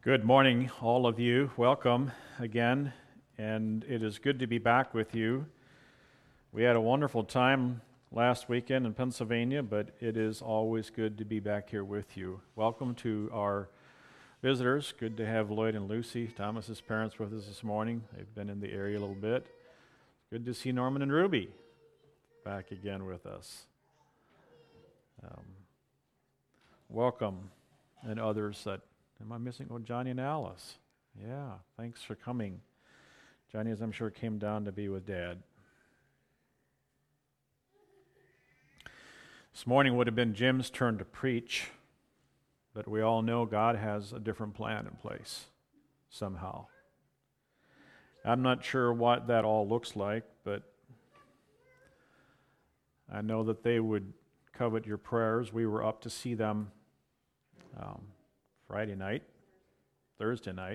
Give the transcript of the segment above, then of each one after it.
Good morning, all of you. Welcome again, and it is good to be back with you. We had a wonderful time last weekend in Pennsylvania, but it is always good to be back here with you. Welcome to our visitors. Good to have Lloyd and Lucy, Thomas's parents, with us this morning. They've been in the area a little bit. Good to see Norman and Ruby back again with us. Welcome, and others that am I missing? Oh, Johnny and Alice. Yeah, thanks for coming. Johnny, as I'm sure, came down to be with Dad. This morning would have been Jim's turn to preach, but we all know God has a different plan in place, somehow. I'm not sure what that all looks like, but I know that they would covet your prayers. We were up to see them Thursday night,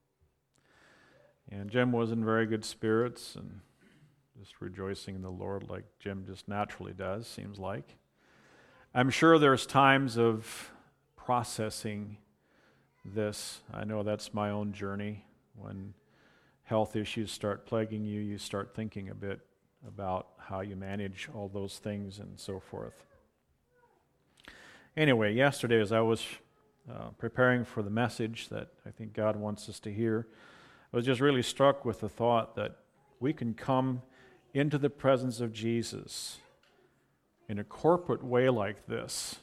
and Jim was in very good spirits and just rejoicing in the Lord like Jim just naturally does, seems like. I'm sure there's times of processing this. I know that's my own journey. When health issues start plaguing you, you start thinking a bit about how you manage all those things and so forth. Anyway, yesterday as I was preparing for the message that I think God wants us to hear, I was just really struck with the thought that we can come into the presence of Jesus in a corporate way like this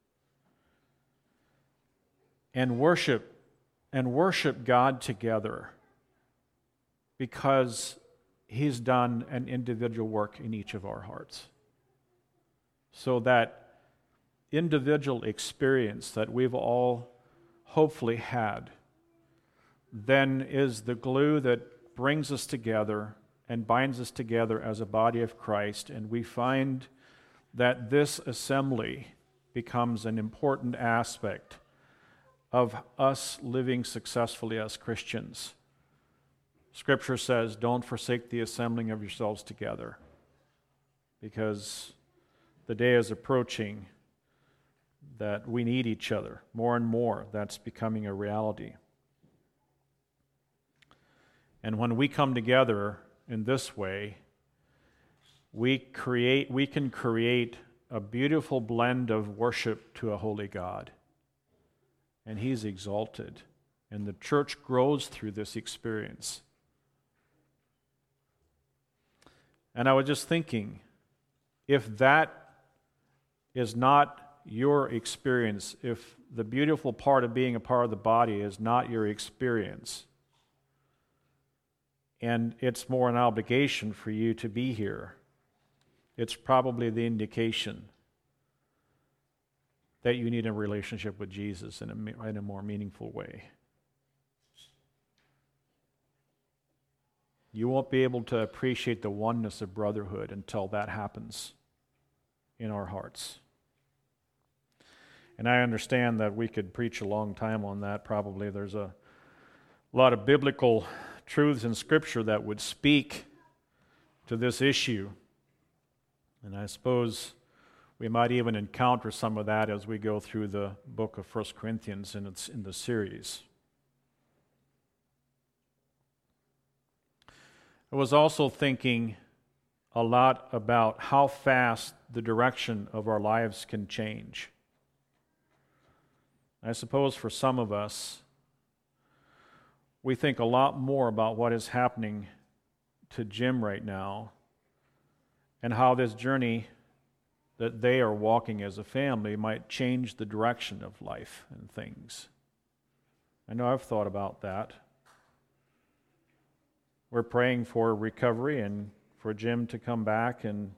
and worship God together because He's done an individual work in each of our hearts. So that individual experience that we've all hopefully had then is the glue that brings us together and binds us together as a body of Christ, and we find that this assembly becomes an important aspect of us living successfully as Christians. Scripture says, don't forsake the assembling of yourselves together, because the day is approaching that we need each other more and more. That's becoming a reality. And when we come together in this way, we can create a beautiful blend of worship to a holy God. And He's exalted. And the church grows through this experience. And I was just thinking, if that is not your experience, if the beautiful part of being a part of the body is not your experience, and it's more an obligation for you to be here, it's probably the indication that you need a relationship with Jesus in a more meaningful way. You won't be able to appreciate the oneness of brotherhood until that happens in our hearts. And I understand that we could preach a long time on that. Probably there's a lot of biblical truths in Scripture that would speak to this issue. And I suppose we might even encounter some of that as we go through the book of 1 Corinthians in the series. I was also thinking a lot about how fast the direction of our lives can change. I suppose for some of us, we think a lot more about what is happening to Jim right now and how this journey that they are walking as a family might change the direction of life and things. I know I've thought about that. We're praying for recovery and for Jim to come back and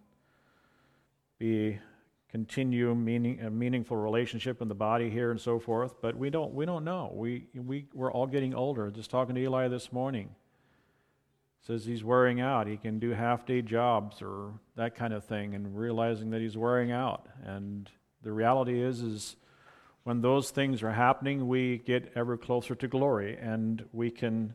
continue a meaningful relationship in the body here and so forth, but we don't know. We're all getting older. Just talking to Eli this morning. Says he's wearing out. He can do half-day jobs or that kind of thing, and realizing that he's wearing out. And the reality is when those things are happening, we get ever closer to glory, and we can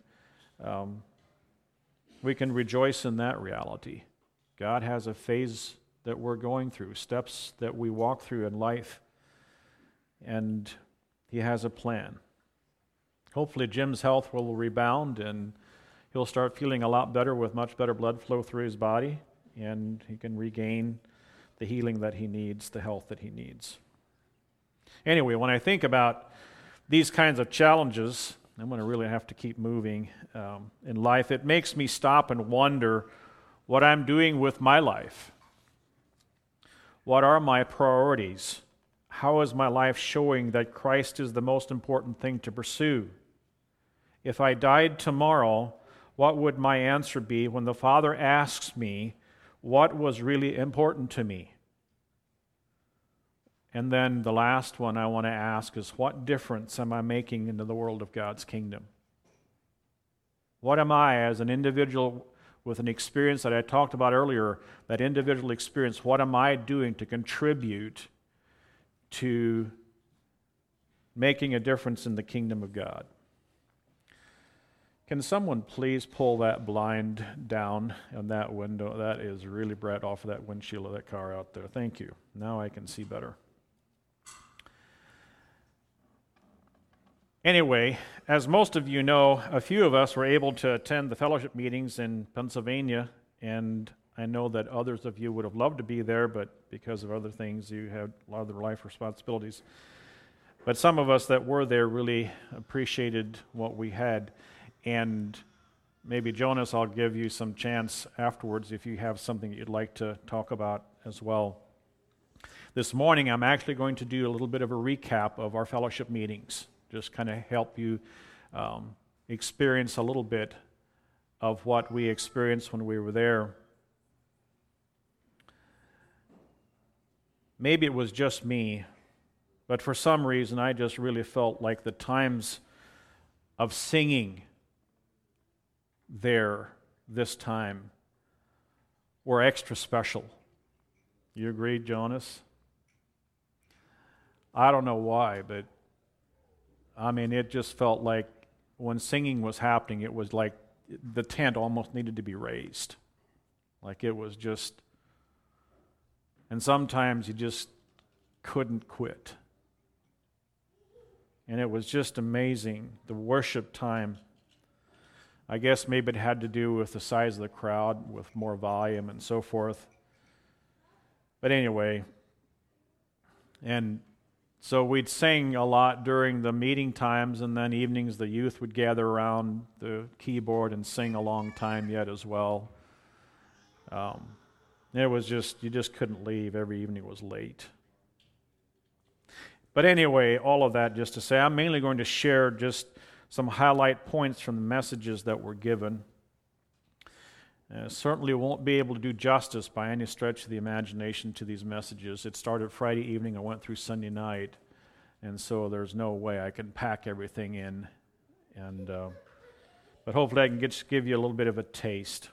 rejoice in that reality. God has a phase that we're going through, steps that we walk through in life, and He has a plan. Hopefully Jim's health will rebound and he'll start feeling a lot better with much better blood flow through his body, and he can regain the healing that he needs, the health that he needs. Anyway, when I think about these kinds of challenges, I'm going to really have to keep moving in life. It makes me stop and wonder what I'm doing with my life. What are my priorities? How is my life showing that Christ is the most important thing to pursue? If I died tomorrow, what would my answer be when the Father asks me what was really important to me? And then the last one I want to ask is, what difference am I making into the world of God's kingdom? What am I, as an individual with an experience that I talked about earlier, that individual experience, what am I doing to contribute to making a difference in the kingdom of God? Can someone please pull that blind down on that window? That is really bright off of that windshield of that car out there. Thank you. Now I can see better. Anyway, as most of you know, a few of us were able to attend the fellowship meetings in Pennsylvania, and I know that others of you would have loved to be there, but because of other things, you had a lot of their life responsibilities. But some of us that were there really appreciated what we had. And maybe, Jonas, I'll give you some chance afterwards if you have something that you'd like to talk about as well. This morning, I'm actually going to do a little bit of a recap of our fellowship meetings, just kind of help you experience a little bit of what we experienced when we were there. Maybe it was just me, but for some reason, I just really felt like the times of singing there this time were extra special. You agree, Jonas? I don't know why, but I mean, it just felt like when singing was happening, it was like the tent almost needed to be raised. Like it was just, and sometimes you just couldn't quit. And it was just amazing, the worship time. I guess maybe it had to do with the size of the crowd, with more volume and so forth. But anyway, and so we'd sing a lot during the meeting times, and then evenings the youth would gather around the keyboard and sing a long time yet as well. It was just, you just couldn't leave. Every evening was late. But anyway, all of that just to say, I'm mainly going to share just some highlight points from the messages that were given. Certainly won't be able to do justice by any stretch of the imagination to these messages. It started Friday evening and went through Sunday night, and so there's no way I can pack everything in. But hopefully I can give you a little bit of a taste.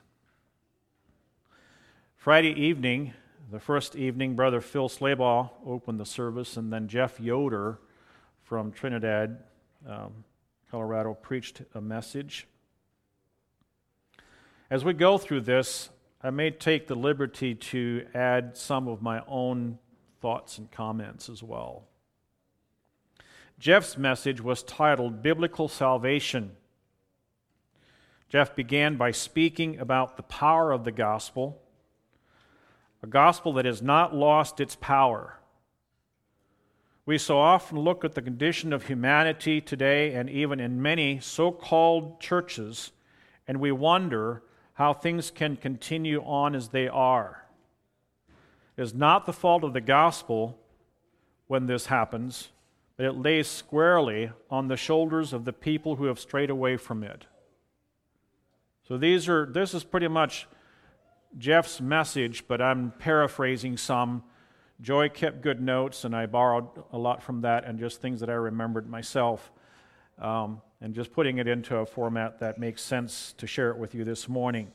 Friday evening, the first evening, Brother Phil Slabaugh opened the service, and then Jeff Yoder from Trinidad, Colorado, preached a message. As we go through this, I may take the liberty to add some of my own thoughts and comments as well. Jeff's message was titled Biblical Salvation. Jeff began by speaking about the power of the gospel, a gospel that has not lost its power. We so often look at the condition of humanity today, and even in many so-called churches, and we wonder how things can continue on as they are. It is not the fault of the gospel when this happens, but it lays squarely on the shoulders of the people who have strayed away from it. So this is pretty much Jeff's message, but I'm paraphrasing some. Joy kept good notes, and I borrowed a lot from that and just things that I remembered myself, and just putting it into a format that makes sense to share it with you this morning.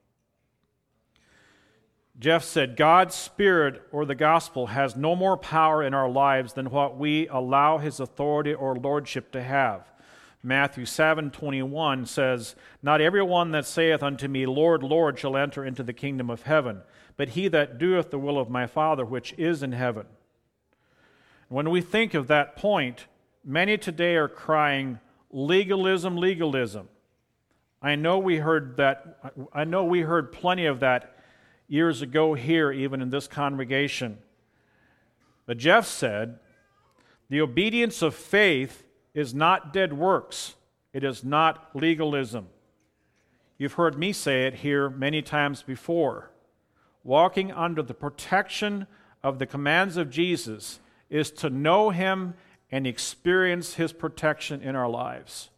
Jeff said, God's Spirit or the gospel has no more power in our lives than what we allow His authority or lordship to have. Matthew 7:21 says, Not everyone that saith unto me, Lord, Lord, shall enter into the kingdom of heaven, but he that doeth the will of my Father which is in heaven. When we think of that point, many today are crying, legalism. I know we heard plenty of that years ago here, even in this congregation. But Jeff said, the obedience of faith is not dead works. It is not legalism. You've heard me say it here many times before. Walking under the protection of the commands of Jesus is to know Him and experience His protection in our lives.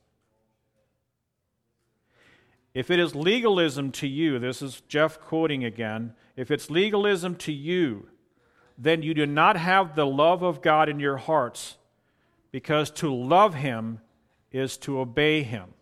If it is legalism to you, this is Jeff quoting again, if it's legalism to you, then you do not have the love of God in your hearts, because to love Him is to obey Him.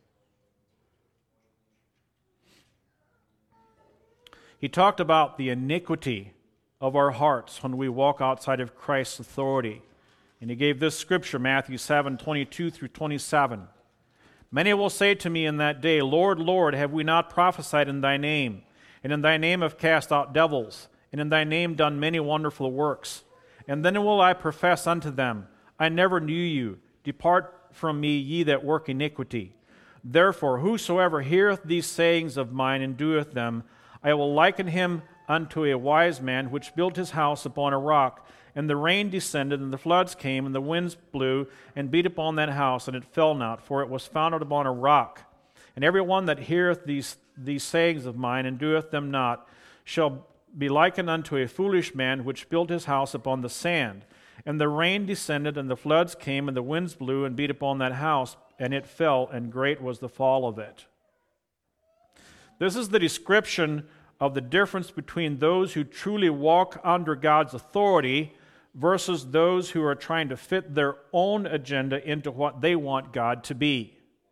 He talked about the iniquity of our hearts when we walk outside of Christ's authority. And he gave this scripture, Matthew 7:22 through 27. Many will say to me in that day, Lord, Lord, have we not prophesied in thy name? And in thy name have cast out devils, and in thy name done many wonderful works. And then will I profess unto them, I never knew you. Depart from me, ye that work iniquity. Therefore, whosoever heareth these sayings of mine and doeth them, I will liken him unto a wise man which built his house upon a rock. And the rain descended, and the floods came, and the winds blew, and beat upon that house, and it fell not, for it was founded upon a rock. And every one that heareth these sayings of mine, and doeth them not, shall be likened unto a foolish man which built his house upon the sand. And the rain descended, and the floods came, and the winds blew, and beat upon that house, and it fell, and great was the fall of it. This is the description of the difference between those who truly walk under God's authority versus those who are trying to fit their own agenda into what they want God to be.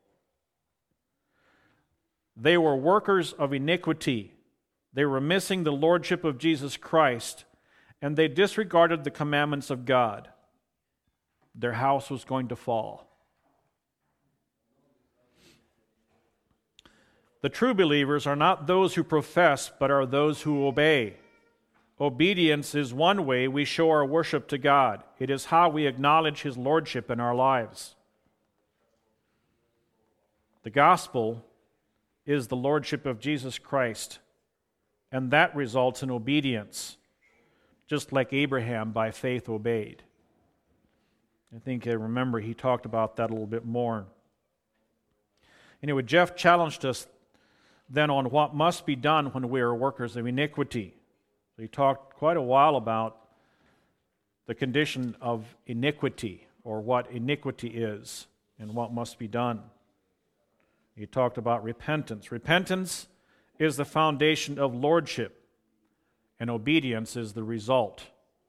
They were workers of iniquity. They were missing the lordship of Jesus Christ, and they disregarded the commandments of God. Their house was going to fall. The true believers are not those who profess, but are those who obey. Obedience is one way we show our worship to God. It is how we acknowledge His lordship in our lives. The gospel is the lordship of Jesus Christ, and that results in obedience, just like Abraham by faith obeyed. I think I remember he talked about that a little bit more. Anyway, Jeff challenged us then on what must be done when we are workers of iniquity. So he talked quite a while about the condition of iniquity, or what iniquity is, and what must be done. He talked about repentance. Repentance is the foundation of lordship, and obedience is the result.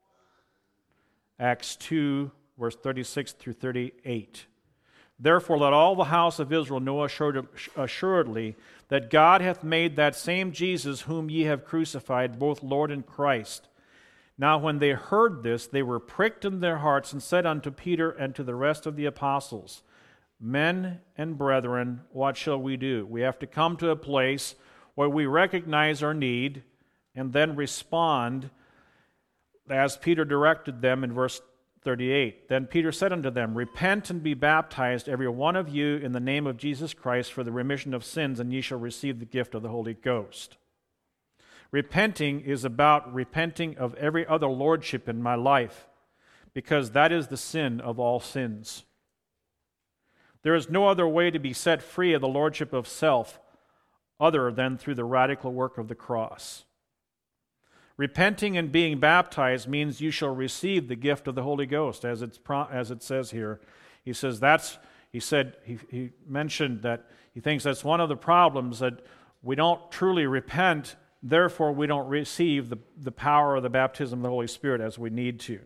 Acts 2, verse 36 through 38. Therefore let all the house of Israel know assuredly that God hath made that same Jesus whom ye have crucified, both Lord and Christ. Now when they heard this, they were pricked in their hearts, and said unto Peter and to the rest of the apostles, Men and brethren, what shall we do? We have to come to a place where we recognize our need and then respond as Peter directed them in verse 38. Then Peter said unto them, Repent and be baptized, every one of you, in the name of Jesus Christ for the remission of sins, and ye shall receive the gift of the Holy Ghost. Repenting is about repenting of every other lordship in my life, because that is the sin of all sins. There is no other way to be set free of the lordship of self other than through the radical work of the cross. Repenting and being baptized means you shall receive the gift of the Holy Ghost, as it says here. He mentioned that he thinks that's one of the problems, that we don't truly repent, therefore we don't receive the power of the baptism of the Holy Spirit as we need to.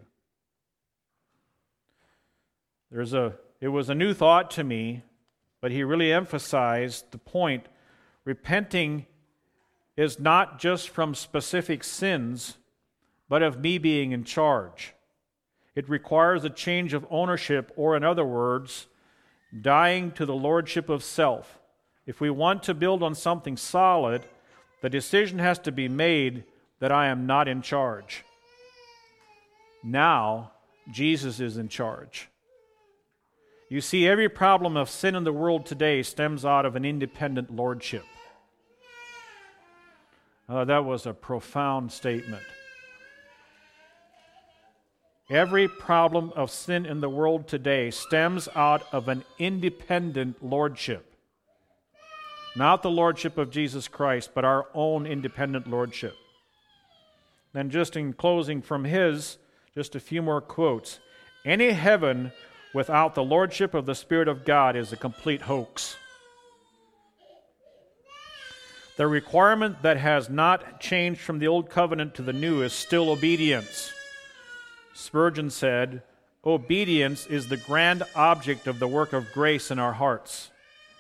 It was a new thought to me, but he really emphasized the point. Repenting is not just from specific sins, but of me being in charge. It requires a change of ownership, or in other words, dying to the lordship of self. If we want to build on something solid, the decision has to be made that I am not in charge. Now, Jesus is in charge. You see, every problem of sin in the world today stems out of an independent lordship. That was a profound statement. Every problem of sin in the world today stems out of an independent lordship. Not the lordship of Jesus Christ, but our own independent lordship. Then just in closing from his, just a few more quotes. Any heaven without the lordship of the Spirit of God is a complete hoax. The requirement that has not changed from the old covenant to the new is still obedience. Spurgeon said, obedience is the grand object of the work of grace in our hearts.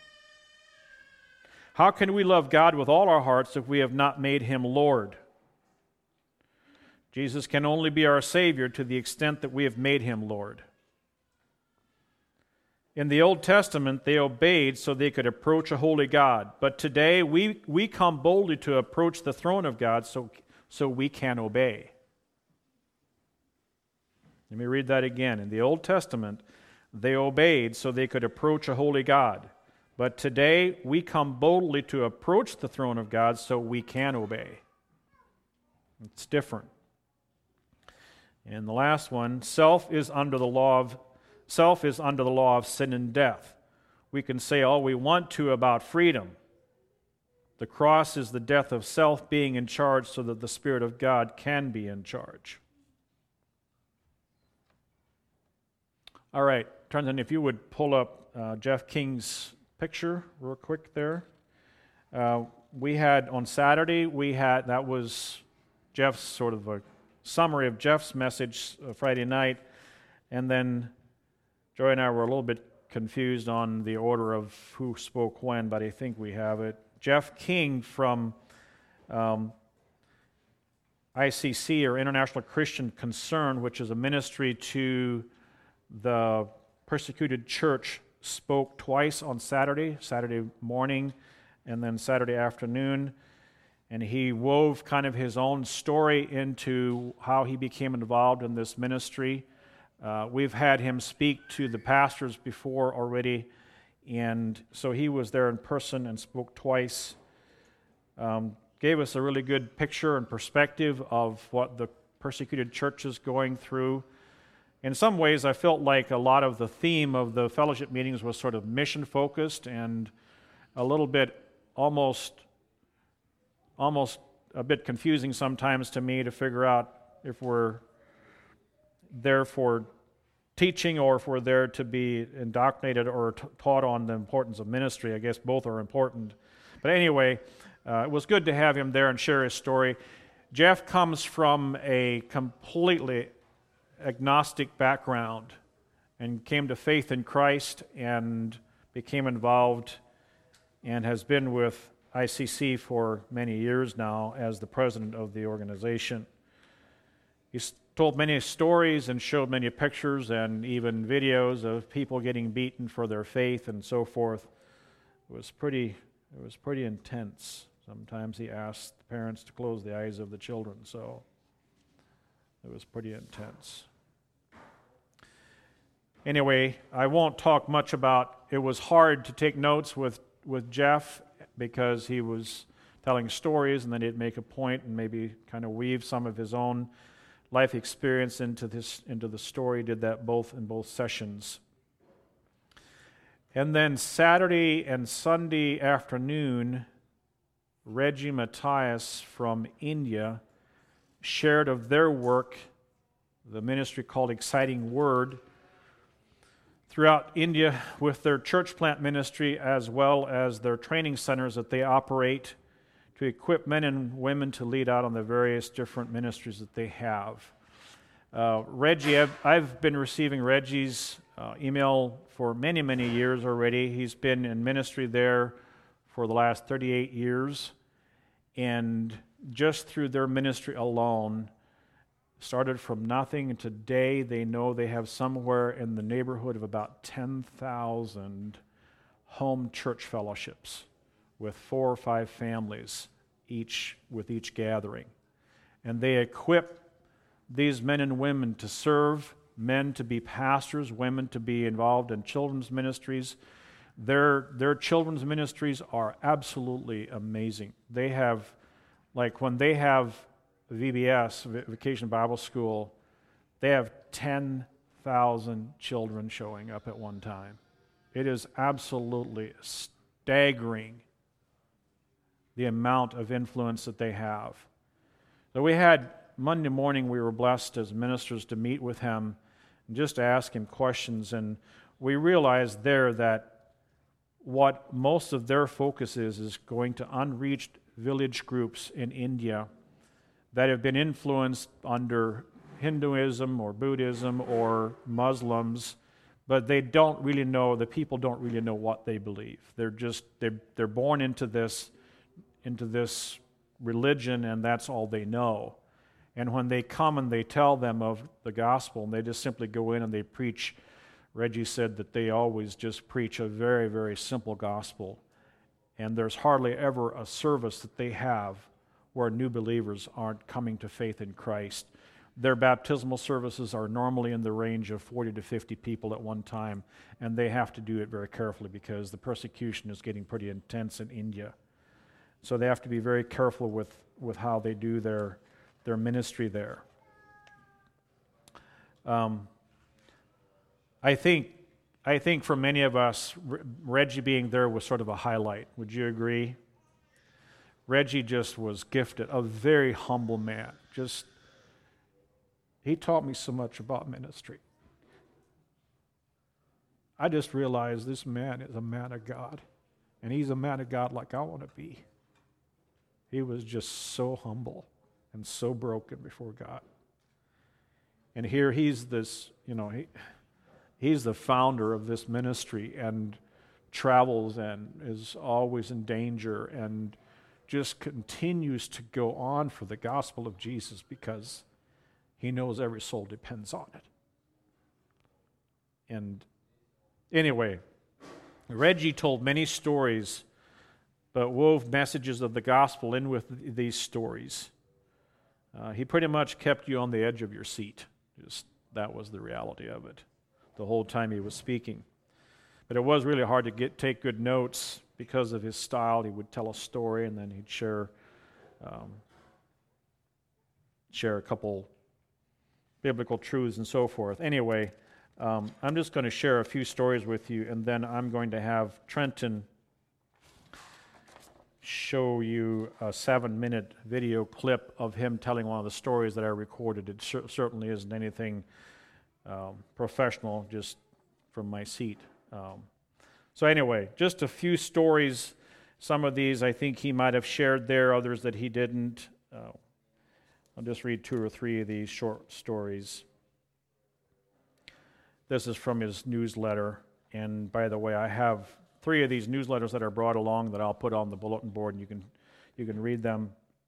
How can we love God with all our hearts if we have not made Him Lord? Jesus can only be our Savior to the extent that we have made Him Lord. In the Old Testament, they obeyed so they could approach a holy God. But today, we come boldly to approach the throne of God so we can obey. Let me read that again. In the Old Testament, they obeyed so they could approach a holy God. But today, we come boldly to approach the throne of God so we can obey. It's different. And the last one, self is under the law of sin and death. We can say all we want to about freedom. The cross is the death of self being in charge so that the Spirit of God can be in charge. All right, Trenton, if you would pull up Jeff King's picture real quick there. We had on Saturday, that was Jeff's sort of a summary of Jeff's message Friday night, and then Joy and I were a little bit confused on the order of who spoke when, but I think we have it. Jeff King from ICC, or International Christian Concern, which is a ministry to the persecuted church, spoke twice on Saturday morning and then Saturday afternoon. And he wove kind of his own story into how he became involved in this ministry. We've had him speak to the pastors before already, and so he was there in person and spoke twice. Gave us a really good picture and perspective of what the persecuted church is going through. In some ways, I felt like a lot of the theme of the fellowship meetings was sort of mission-focused and a little bit almost a bit confusing sometimes to me to figure out if we're there for teaching or if we're there to be indoctrinated or taught on the importance of ministry. I guess both are important. But anyway, it was good to have him there and share his story. Jeff comes from a completely agnostic background and came to faith in Christ and became involved and has been with ICC for many years now as the president of the organization. He's told many stories and showed many pictures and even videos of people getting beaten for their faith and so forth. It was pretty intense. Sometimes he asked the parents to close the eyes of the children, so it was pretty intense. Anyway, I won't talk much about, it was hard to take notes with Jeff because he was telling stories and then he'd make a point and maybe kind of weave some of his own life experience into the story. He did that in both sessions. And then Saturday and Sunday afternoon, Reggie Matthias from India shared of their work, the ministry called Exciting Word, throughout India with their church plant ministry as well as their training centers that they operate to equip men and women to lead out on the various different ministries that they have. Reggie, I've been receiving Reggie's email for many, many years already. He's been in ministry there for the last 38 years, and just through their ministry alone, started from nothing, and today they know they have somewhere in the neighborhood of about 10,000 home church fellowships with 4 or 5 families with each gathering. And they equip these men and women to serve men to be pastors, women to be involved in children's ministries. Their children's ministries are absolutely amazing. They have, like when they have VBS, Vacation Bible School, they have 10,000 children showing up at one time. It is absolutely staggering the amount of influence that they have. So we had, Monday morning, we were blessed as ministers to meet with him and just to ask him questions, and we realized there that what most of their focus is going to unreached village groups in India that have been influenced under Hinduism or Buddhism or Muslims, but they don't really know, the people don't really know what they believe. They're born into this religion, and that's all they know. And when they come and they tell them of the gospel, and they just simply go in and they preach, Reggie said that they always just preach a very, very simple gospel. And there's hardly ever a service that they have where new believers aren't coming to faith in Christ. Their baptismal services are normally in the range of 40 to 50 people at one time, and they have to do it very carefully because the persecution is getting pretty intense in India. So they have to be very careful with how they do their ministry there. I think for many of us, Reggie being there was sort of a highlight. Would you agree? Reggie just was gifted, a very humble man. He taught me so much about ministry. I just realized this man is a man of God, and he's a man of God like I want to be. He was just so humble and so broken before God. And here he's this, he's the founder of this ministry and travels and is always in danger and just continues to go on for the gospel of Jesus because he knows every soul depends on it. And anyway, Reggie told many stories, but wove messages of the gospel in with these stories. He pretty much kept you on the edge of your seat. That was the reality of it the whole time he was speaking. But it was really hard to take good notes because of his style. He would tell a story and then he'd share a couple biblical truths and so forth. Anyway, I'm just going to share a few stories with you, and then I'm going to have Trenton show you a 7-minute video clip of him telling one of the stories that I recorded. It certainly isn't anything professional, just from my seat. So anyway, just a few stories. Some of these I think he might have shared there, others that he didn't. I'll just read 2 or 3 of these short stories. This is from his newsletter, and by the way, I have 3 of these newsletters that are brought along that I'll put on the bulletin board, and you can read them.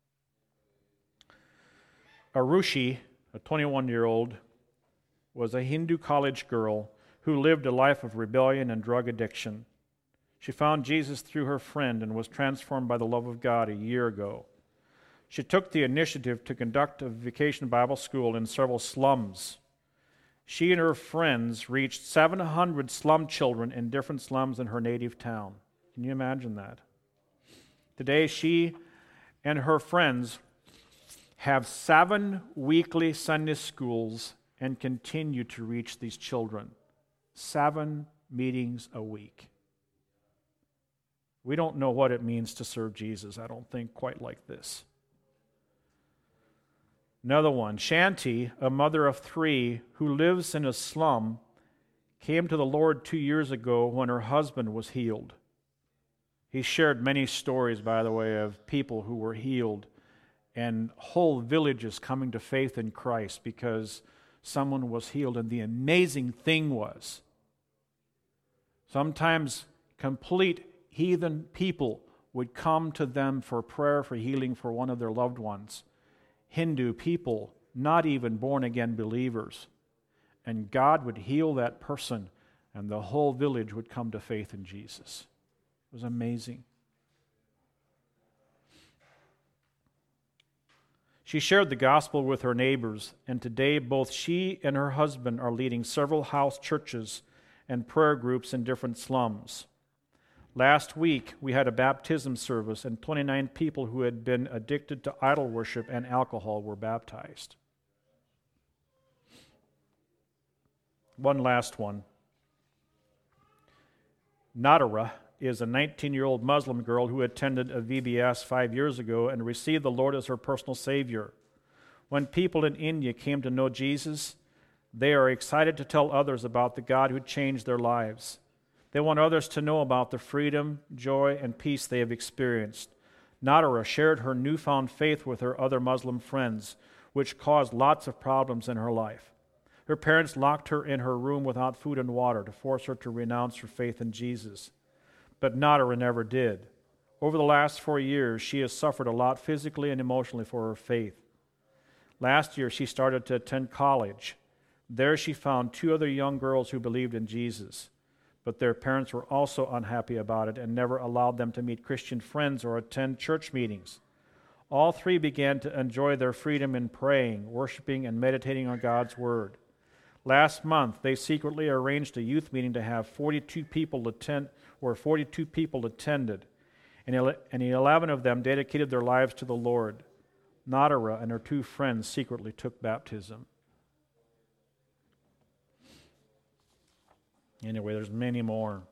Arushi, a 21-year-old, was a Hindu college girl who lived a life of rebellion and drug addiction. She found Jesus through her friend and was transformed by the love of God a year ago. She took the initiative to conduct a vacation Bible school in several slums. She and her friends reached 700 slum children in different slums in her native town. Can you imagine that? Today, she and her friends have 7 weekly Sunday schools and continue to reach these children. 7 meetings a week. We don't know what it means to serve Jesus, I don't think, quite like this. Another one, Shanti, a mother of 3 who lives in a slum, came to the Lord 2 years ago when her husband was healed. He shared many stories, by the way, of people who were healed and whole villages coming to faith in Christ because someone was healed. And the amazing thing was, sometimes complete heathen people would come to them for prayer for healing for one of their loved ones. Hindu people, not even born-again believers. And God would heal that person, and the whole village would come to faith in Jesus. It was amazing. She shared the gospel with her neighbors, and today both she and her husband are leading several house churches and prayer groups in different slums. Last week, we had a baptism service, and 29 people who had been addicted to idol worship and alcohol were baptized. One last one. Nadara is a 19-year-old Muslim girl who attended a VBS 5 years ago and received the Lord as her personal Savior. When people in India came to know Jesus, they are excited to tell others about the God who changed their lives. They want others to know about the freedom, joy, and peace they have experienced. Nadara shared her newfound faith with her other Muslim friends, which caused lots of problems in her life. Her parents locked her in her room without food and water to force her to renounce her faith in Jesus. But Nadara never did. Over the last 4 years, she has suffered a lot physically and emotionally for her faith. Last year, she started to attend college. There she found 2 other young girls who believed in Jesus. But their parents were also unhappy about it and never allowed them to meet Christian friends or attend church meetings. All 3 began to enjoy their freedom in praying, worshiping, and meditating on God's Word. Last month, they secretly arranged a youth meeting to have 42 people attend, where 42 people attended, and 11 of them dedicated their lives to the Lord. Nadara and her 2 friends secretly took baptism. Anyway, there's many more.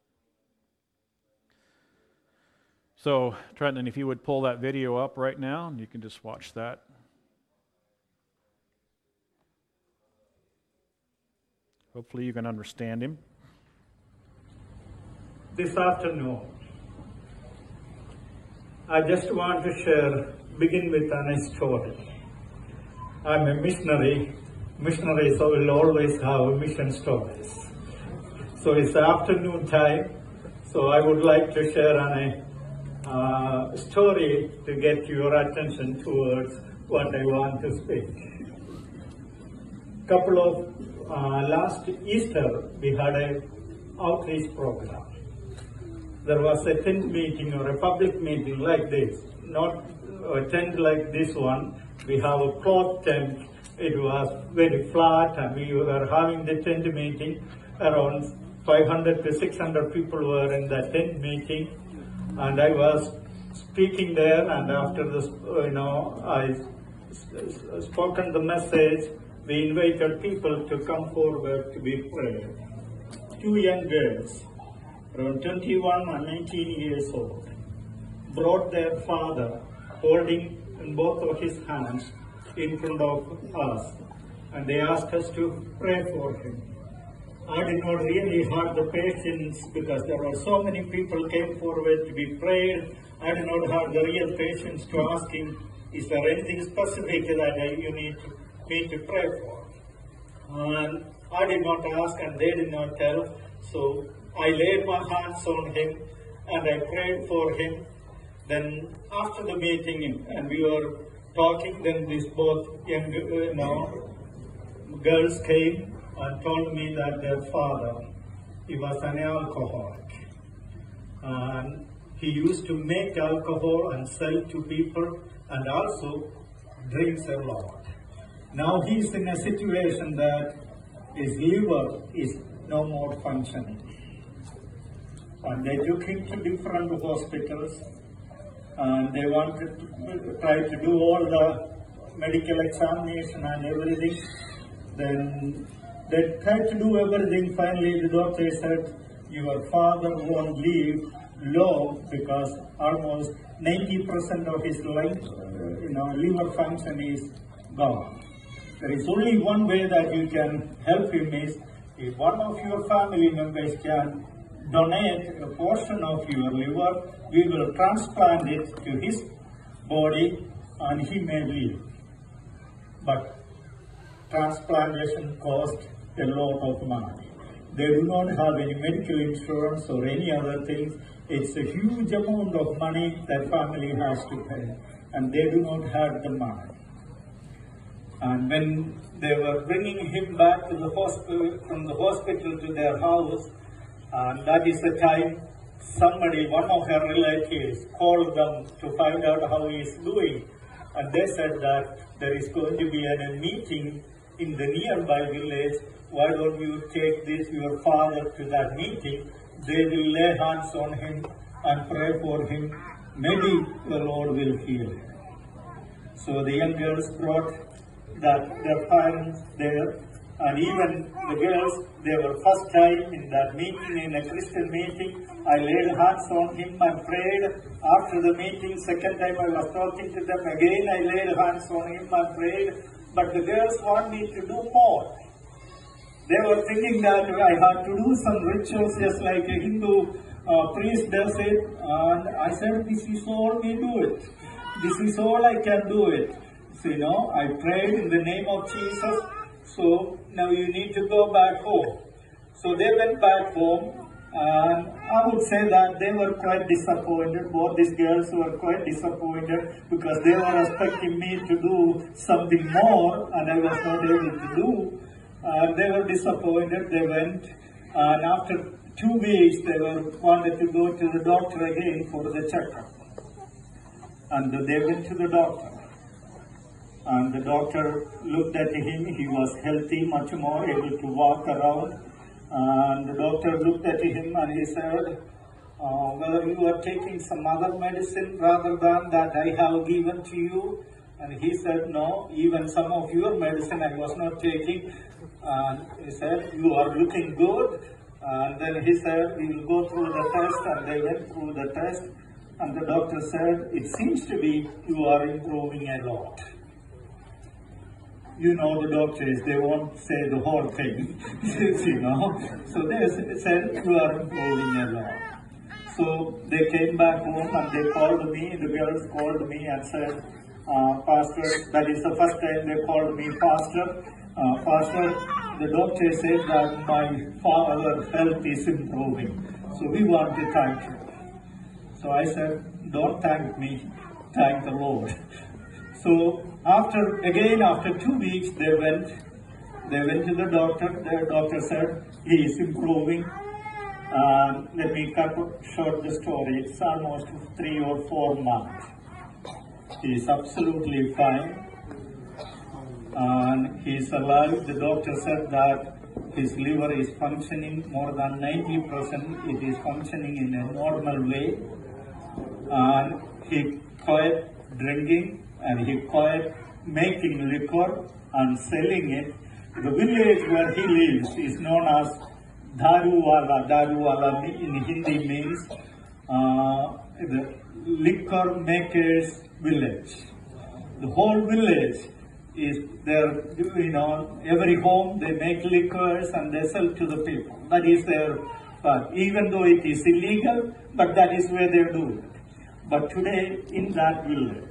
So, Trenton, if you would pull that video up right now, and you can just watch that. Hopefully you can understand him. This afternoon, I just want to begin with a story. I'm a missionary. Missionaries will always have mission stories. So it's afternoon time, so I would like to share a story to get your attention towards what I want to speak. Last Easter, we had an outreach program. There was a tent meeting or a public meeting like this, not a tent like this one. We have a cloth tent. It was very flat, and we were having the tent meeting. Around 500 to 600 people were in the tent meeting, and I was speaking there. And after this, I spoken the message. We invited people to come forward to be prayed. 2 young girls, around 21 and 19 years old, brought their father, holding in both of his hands in front of us, and they asked us to pray for him. I did not really have the patience because there were so many people came forward to be prayed. I did not have the real patience to ask him, is there anything specific that you need me to pray for? And I did not ask, and they did not tell. So I laid my hands on him and I prayed for him. Then after the meeting, and we were talking, then these both young girls came and told me that their father, he was an alcoholic. And he used to make alcohol and sell to people, and also drinks a lot. Now he's in a situation that his liver is no more functioning. And they took him to different hospitals, and they wanted to try to do all the medical examination and everything. Then they tried to do everything. Finally, the doctor said, your father won't live long because almost 90% of his life, liver function is gone. There is only one way that you can help him is if one of your family members can donate a portion of your liver, we will transplant it to his body and he may live. But transplantation costs a lot of money. They do not have any medical insurance or any other things. It's a huge amount of money that family has to pay, and they do not have the money. And when they were bringing him back to the hospital, from the hospital to their house, and that is the time somebody, one of her relatives, called them to find out how he is doing. and they said that there is going to be a meeting in the nearby village. Why don't you take your father to that meeting? They will lay hands on him and pray for him. Maybe the Lord will heal him. So the young girls brought their parents there, and even the girls, they were first time in that meeting, in a Christian meeting. I laid hands on him and prayed. After the meeting, second time I was talking to them again, I laid hands on him and prayed. But the girls want me to do more. They were thinking that I had to do some rituals just like a Hindu priest does it. And I said, this is all we do it. This is all I can do it. So, I prayed in the name of Jesus. So now you need to go back home. So they went back home. And I would say that they were quite disappointed. Both these girls were quite disappointed because they were expecting me to do something more and I was not able to do. They were disappointed. They went, and after 2 weeks, they wanted to go to the doctor again for the checkup. And they went to the doctor. And the doctor looked at him. He was healthy, much more able to walk around. And the doctor looked at him and he said, whether you are taking some other medicine rather than that I have given to you. And he said, no, even some of your medicine I was not taking. And he said, you are looking good. And then he said, we will go through the test. And they went through the test. And the doctor said, it seems to be you are improving a lot. The doctors, they won't say the whole thing, So they said, you are improving a lot. So they came back home and they called me, the girls called me and said, Pastor, that is the first time they called me Pastor. Pastor, the doctor said that my father's health is improving. So we want to thank you. So I said, don't thank me, thank the Lord. So after 2 weeks, they went to the doctor. The doctor said, he is improving. Let me cut short the story. It's almost 3 or 4 months. He is absolutely fine. And he is alive. The doctor said that his liver is functioning more than 90%. It is functioning in a normal way. And he quit drinking and he quit making liquor and selling it. The village where he lives is known as Daruwala. Daruwala in Hindi means the liquor makers village. The whole village is there, every home they make liquors and they sell to the people. That is their fun. Even though it is illegal, but that is where they do it. But today in that village,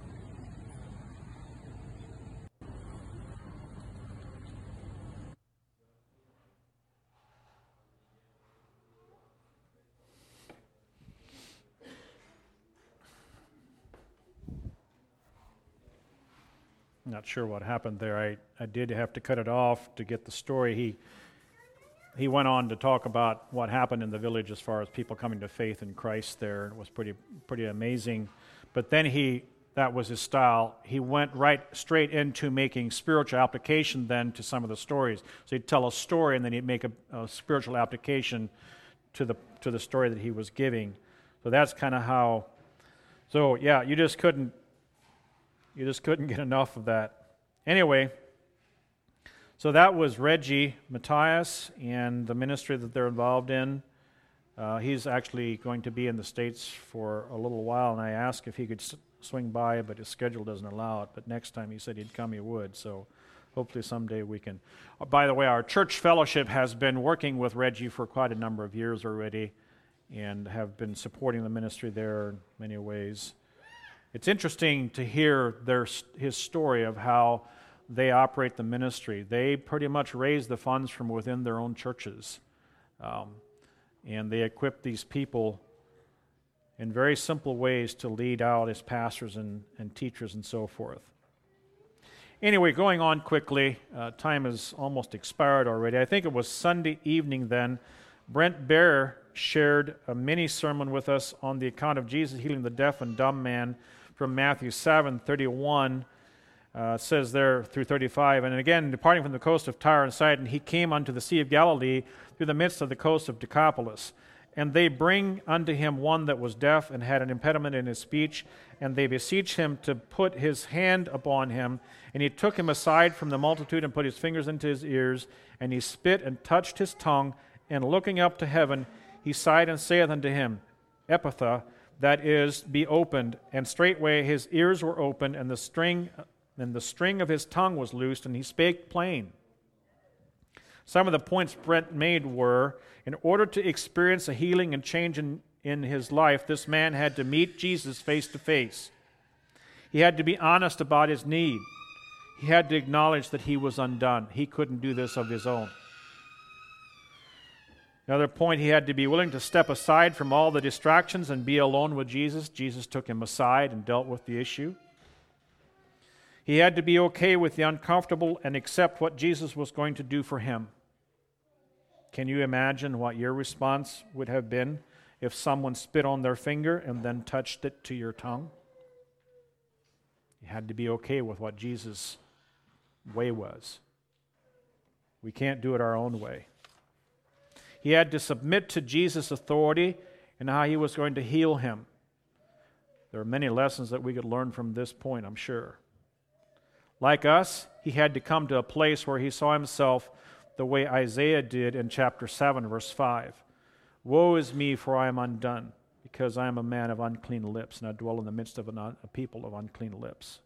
Not sure what happened there. I did have to cut it off to get the story. He went on to talk about what happened in the village as far as people coming to faith in Christ there. It was pretty amazing. But then that was his style. He went right straight into making spiritual application then to some of the stories. So he'd tell a story and then he'd make a spiritual application to the story that he was giving. So that's kind of how. So yeah, you just couldn't get enough of that. Anyway, so that was Reggie Matthias and the ministry that they're involved in. He's actually going to be in the States for a little while, and I asked if he could swing by, but his schedule doesn't allow it. But next time he said he'd come, he would. So hopefully someday we can. By the way, our church fellowship has been working with Reggie for quite a number of years already and have been supporting the ministry there in many ways. It's interesting to hear his story of how they operate the ministry. They pretty much raise the funds from within their own churches. And they equip these people in very simple ways to lead out as pastors and teachers and so forth. Anyway, going on quickly, time has almost expired already. I think it was Sunday evening then, Brent Baer shared a mini sermon with us on the account of Jesus healing the deaf and dumb man from Matthew 7:31. Says there through 35, and again, departing from the coast of Tyre and Sidon, he came unto the Sea of Galilee through the midst of the coast of Decapolis. And they bring unto him one that was deaf and had an impediment in his speech, and they beseech him to put his hand upon him. And he took him aside from the multitude and put his fingers into his ears, and he spit and touched his tongue, and looking up to heaven, he sighed and saith unto him, Ephphatha, that is, be opened. And straightway his ears were opened, and the string of his tongue was loosed, and he spake plain. Some of the points Brent made were, in order to experience a healing and change in his life, this man had to meet Jesus face to face. He had to be honest about his need. He had to acknowledge that he was undone. He couldn't do this of his own. Another point, he had to be willing to step aside from all the distractions and be alone with Jesus. Jesus took him aside and dealt with the issue. He had to be okay with the uncomfortable and accept what Jesus was going to do for him. Can you imagine what your response would have been if someone spit on their finger and then touched it to your tongue? You had to be okay with what Jesus' way was. We can't do it our own way. He had to submit to Jesus' authority and how he was going to heal him. There are many lessons that we could learn from this point, I'm sure. Like us, he had to come to a place where he saw himself the way Isaiah did in chapter 7, verse 5. Woe is me, for I am undone, because I am a man of unclean lips, and I dwell in the midst of a people of unclean lips.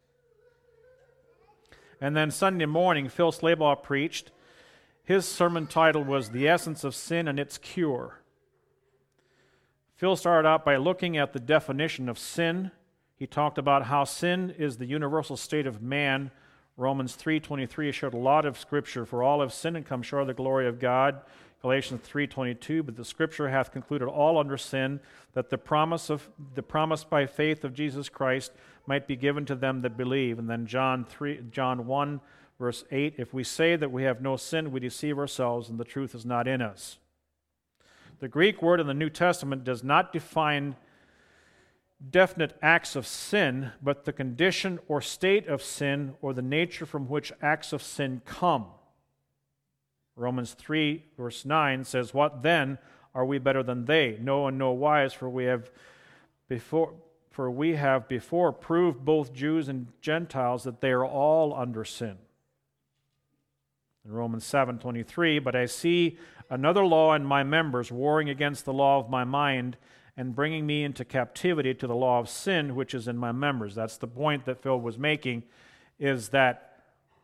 And then Sunday morning, Phil Slabaugh preached. His sermon title was The Essence of Sin and Its Cure. Phil started out by looking at the definition of sin. He talked about how sin is the universal state of man. Romans 3:23 showed a lot of scripture. For all have sinned and come short of the glory of God. Galatians 3:22, but the scripture hath concluded all under sin, that the promise by faith of Jesus Christ might be given to them that believe. And then John 1, verse 8, if we say that we have no sin, we deceive ourselves, and the truth is not in us. The Greek word in the New Testament does not define definite acts of sin, but the condition or state of sin or the nature from which acts of sin come. Romans 3, verse 9 says, what then? Are we better than they? No, and no wise, for we have before proved both Jews and Gentiles that they are all under sin. In Romans 7:23, but I see another law in my members, warring against the law of my mind, and bringing me into captivity to the law of sin, which is in my members. That's the point that Phil was making, is that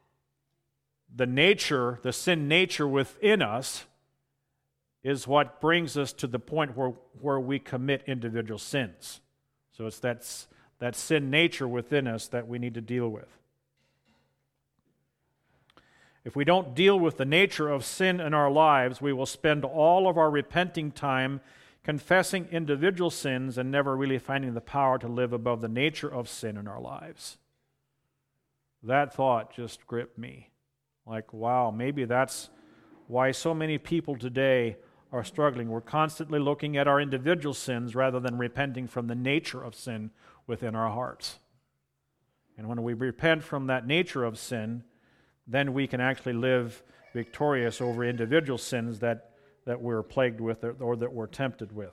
the sin nature within us is what brings us to the point where we commit individual sins. So it's that sin nature within us that we need to deal with. If we don't deal with the nature of sin in our lives, we will spend all of our repenting time confessing individual sins and never really finding the power to live above the nature of sin in our lives. That thought just gripped me. Like, wow, maybe that's why so many people today are struggling. We're constantly looking at our individual sins rather than repenting from the nature of sin within our hearts. And when we repent from that nature of sin, then we can actually live victorious over individual sins that we're plagued with or that we're tempted with.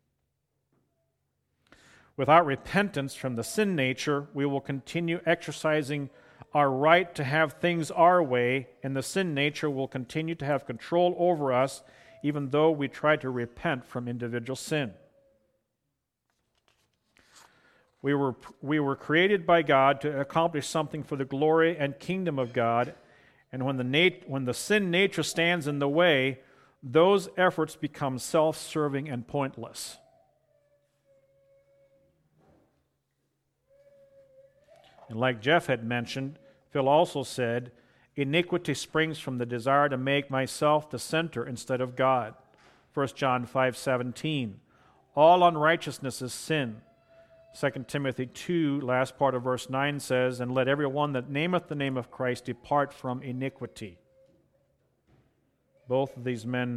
Without repentance from the sin nature, we will continue exercising our right to have things our way, and the sin nature will continue to have control over us, even though we try to repent from individual sin. We were created by God to accomplish something for the glory and kingdom of God, and when the sin nature stands in the way, those efforts become self-serving and pointless. And like Jeff had mentioned, Phil also said, iniquity springs from the desire to make myself the center instead of God. 1 John 5:17. All unrighteousness is sin. 2 Timothy 2, last part of verse 9 says, and let every one that nameth the name of Christ depart from iniquity. Both of these men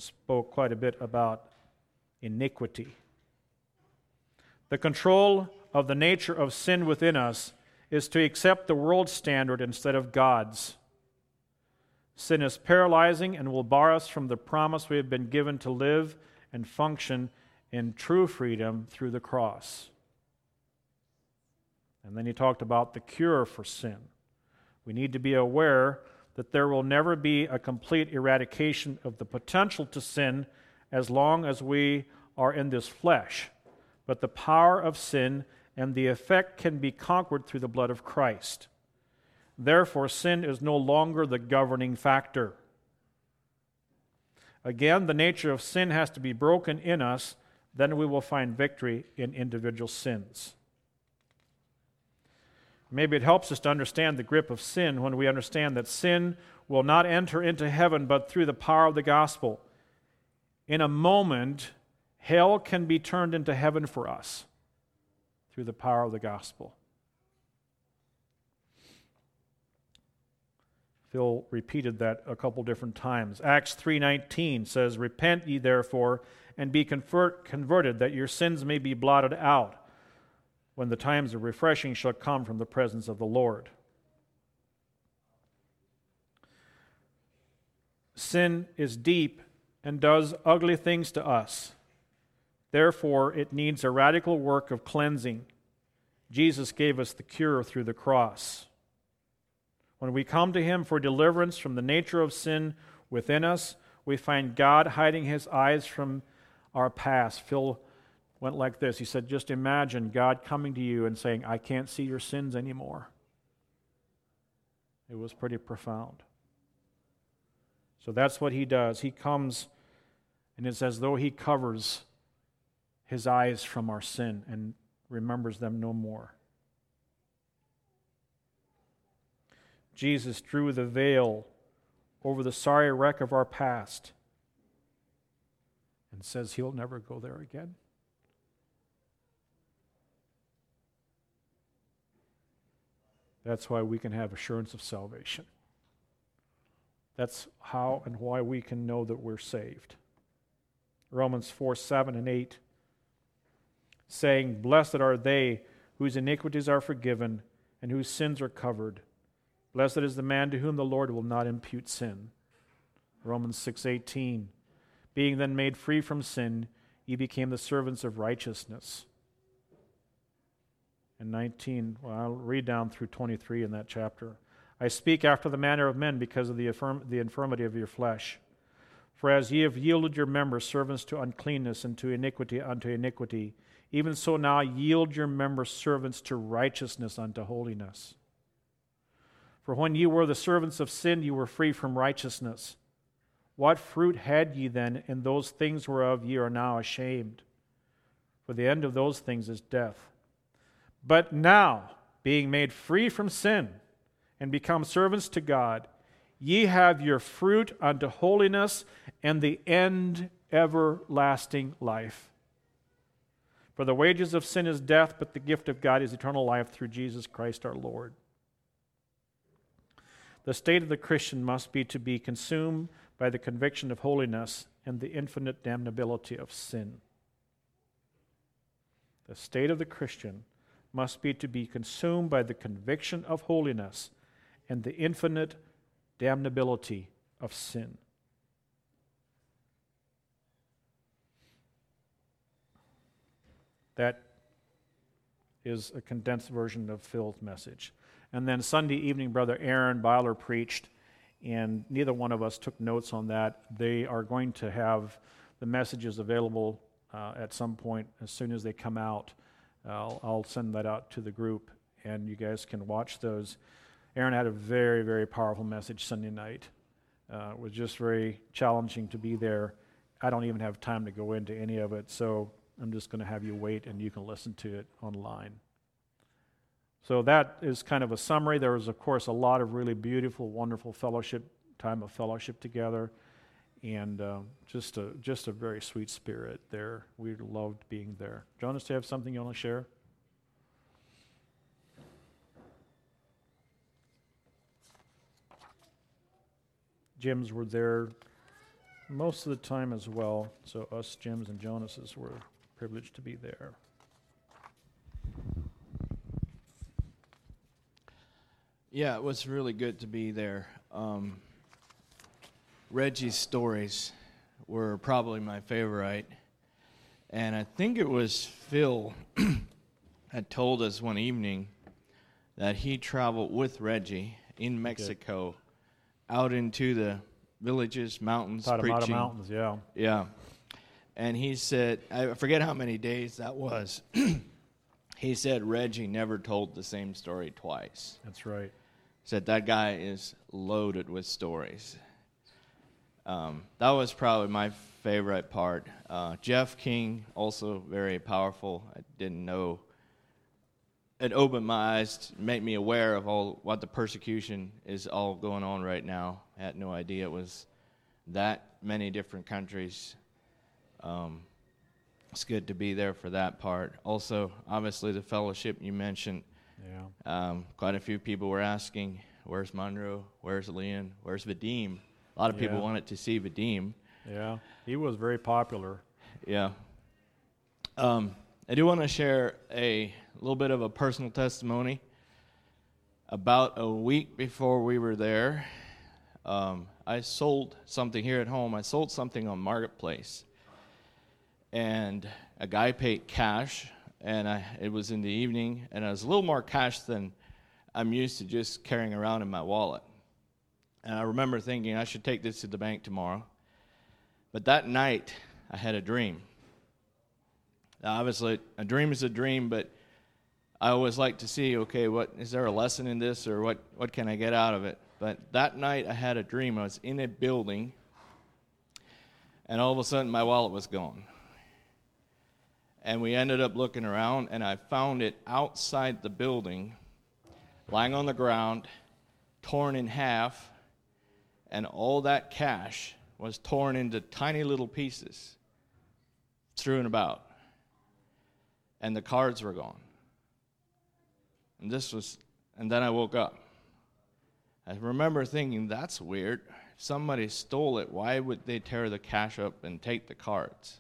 spoke quite a bit about iniquity. The control of the nature of sin within us is to accept the world's standard instead of God's. Sin is paralyzing and will bar us from the promise we have been given to live and function in true freedom through the cross. And then he talked about the cure for sin. We need to be aware that there will never be a complete eradication of the potential to sin as long as we are in this flesh. But the power of sin and the effect can be conquered through the blood of Christ. Therefore, sin is no longer the governing factor. Again, the nature of sin has to be broken in us, then we will find victory in individual sins. Maybe it helps us to understand the grip of sin when we understand that sin will not enter into heaven but through the power of the gospel. In a moment, hell can be turned into heaven for us through the power of the gospel. Phil repeated that a couple different times. Acts 3:19 says, "Repent ye therefore, and be converted, that your sins may be blotted out, when the times of refreshing shall come from the presence of the Lord." Sin is deep and does ugly things to us. Therefore, it needs a radical work of cleansing. Jesus gave us the cure through the cross. When we come to Him for deliverance from the nature of sin within us, we find God hiding His eyes from our past. Phil went like this. He said, just imagine God coming to you and saying, "I can't see your sins anymore." It was pretty profound. So that's what He does. He comes, and it's as though He covers His eyes from our sin and remembers them no more. Jesus drew the veil over the sorry wreck of our past and says He'll never go there again. That's why we can have assurance of salvation. That's how and why we can know that we're saved. Romans 4:7 and 8, saying, "Blessed are they whose iniquities are forgiven and whose sins are covered. Blessed is the man to whom the Lord will not impute sin." Romans 6:18, "Being then made free from sin, ye became the servants of righteousness." And 19, well, I'll read down through 23 in that chapter. "I speak after the manner of men because of the infirmity of your flesh. For as ye have yielded your members servants to uncleanness and to iniquity unto iniquity, even so now yield your members servants to righteousness unto holiness. For when ye were the servants of sin, ye were free from righteousness. What fruit had ye then in those things whereof ye are now ashamed? For the end of those things is death. But now, being made free from sin and become servants to God, ye have your fruit unto holiness, and the end everlasting life. For the wages of sin is death, but the gift of God is eternal life through Jesus Christ our Lord." The state of the Christian must be to be consumed by the conviction of holiness and the infinite damnability of sin. The state of the Christian must be to be consumed by the conviction of holiness and the infinite damnability of sin. That is a condensed version of Phil's message. And then Sunday evening, Brother Aaron Byler preached, and neither one of us took notes on that. They are going to have the messages available at some point as soon as they come out. I'll send that out to the group, and you guys can watch those. Aaron had a very, very powerful message Sunday night. It was just very challenging to be there. I don't even have time to go into any of it, so I'm just going to have you wait, and you can listen to it online. So that is kind of a summary. There was, of course, a lot of really beautiful, wonderful time of fellowship together, and just a very sweet spirit there. We loved being there. Jonas, do you have something you want to share? Jims were there most of the time as well, so us Jims and Jonases were privileged to be there. Yeah, it was really good to be there. Reggie's stories were probably my favorite. And I think it was Phil had told us one evening that he traveled with Reggie in Mexico out into the villages, mountains, Tarahumara preaching. Mountains, yeah. Yeah. And he said, I forget how many days that was. He said Reggie never told the same story twice. That's right. Said that guy is loaded with stories. That was probably my favorite part. Jeff King, also very powerful. I didn't know. It opened my eyes to make me aware of all what the persecution is all going on right now. I had no idea it was that many different countries. It's good to be there for that part. Also, obviously, the fellowship you mentioned. Yeah. Quite a few people were asking, where's Monroe? Where's Leon? Where's Vadim? A lot of people wanted to see Vadim. Yeah, he was very popular. Yeah. I do want to share a little bit of a personal testimony. About a week before we were there, I sold something here at home. I sold something on Marketplace. And a guy paid cash, and it was in the evening, and it was a little more cash than I'm used to just carrying around in my wallet. And I remember thinking I should take this to the bank tomorrow. But that night, I had a dream. Now, obviously, a dream is a dream, but I always like to see, okay, what is there a lesson in this, or what can I get out of it? But that night, I had a dream. I was in a building, and all of a sudden, my wallet was gone. And we ended up looking around, and I found it outside the building, lying on the ground, torn in half, and all that cash was torn into tiny little pieces, strewn about. And the cards were gone. And then I woke up. I remember thinking, that's weird. If somebody stole it, why would they tear the cash up and take the cards?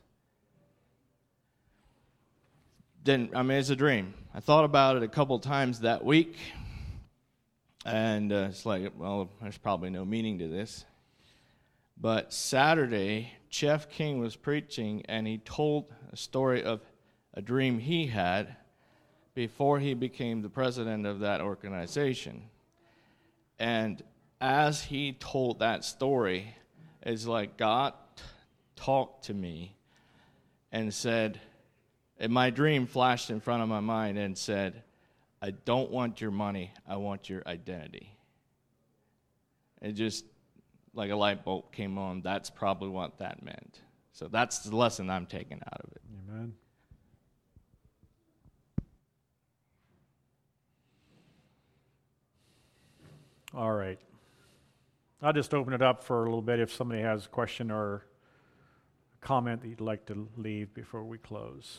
It's a dream. I thought about it a couple times that week, and it's like, well, there's probably no meaning to this. But Saturday, Jeff King was preaching, and he told a story of a dream he had before he became the president of that organization. And as he told that story, it's like God talked to me and said, and my dream flashed in front of my mind and said, I don't want your money, I want your identity. It just, like a light bulb came on. That's probably what that meant. So that's the lesson I'm taking out of it. Amen. All right. I'll just open it up for a little bit if somebody has a question or a comment that you'd like to leave before we close.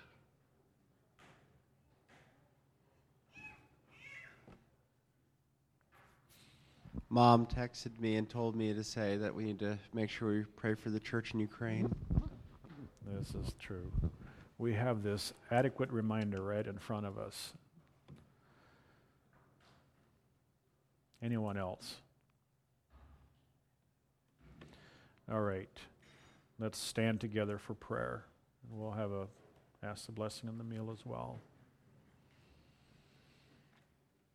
Mom texted me and told me to say that we need to make sure we pray for the church in Ukraine. This is true. We have this adequate reminder right in front of us. Anyone else? All right. Let's stand together for prayer. And we'll ask the blessing on the meal as well.